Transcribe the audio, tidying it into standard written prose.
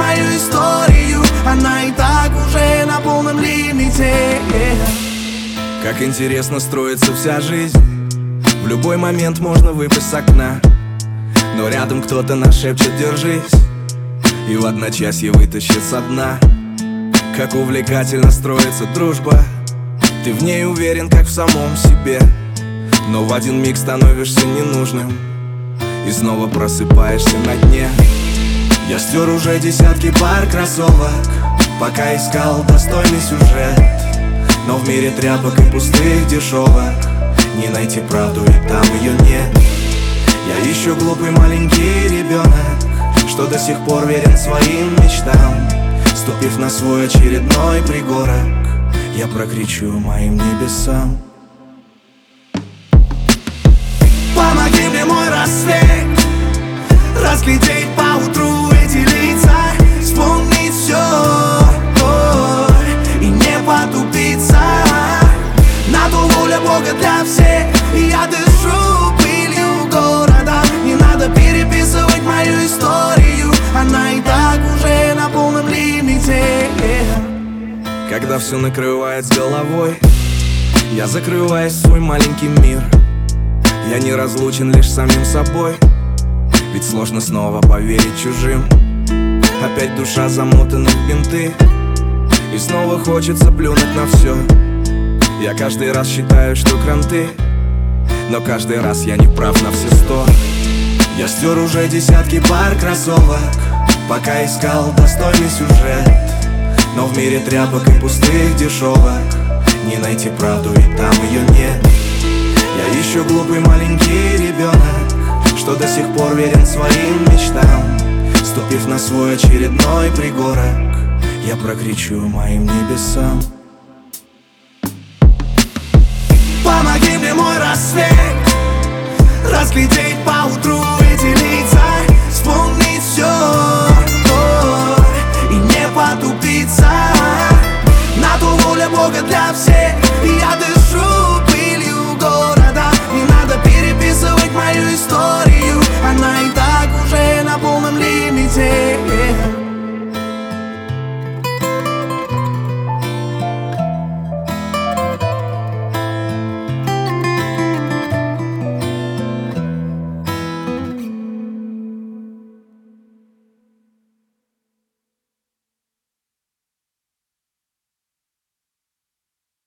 мою историю, она и так уже на полном лимите. Как интересно строится вся жизнь. В любой момент можно выпасть с окна, но рядом кто-то нашепчет «держись» и в одночасье вытащит со дна. Как увлекательно строится дружба. Ты в ней уверен, как в самом себе, но в один миг становишься ненужным и снова просыпаешься на дне. Я стер уже десятки пар кроссовок, пока искал достойный сюжет, но в мире тряпок и пустых дешевок не найти правду, и там ее нет. Я ищу глупый маленький ребенок, что до сих пор верен своим мечтам. Ступив на свой очередной пригорок, я прокричу моим небесам: помоги мне, мой рассвет, разглядеть поутру эти лица, вспомнить все и не потупиться. На то воля Бога для всех, и я дышу пылью города. Не надо переписывать мою историю, она и так уже на полном лимите. Когда все накрывает с головой, я закрываюсь в свой маленький мир. Я не разлучен лишь с самим собой, ведь сложно снова поверить чужим. Опять душа замотана в бинты, и снова хочется плюнуть на все. Я каждый раз считаю, что кранты, но каждый раз я не прав на все 100. Я стер уже десятки пар кроссовок, пока искал достойный сюжет, но в мире тряпок и пустых дешевок не найти правду, и там ее нет. Я ищу глупый маленький ребенок, что до сих пор верен своим мечтам. Ступив на свой очередной пригорок, я прокричу моим небесам: помоги мне, мой рассвет, разглядеть поутру эти лица, вспомнить все и не потупиться. На то воля Бога для всех, и я дышу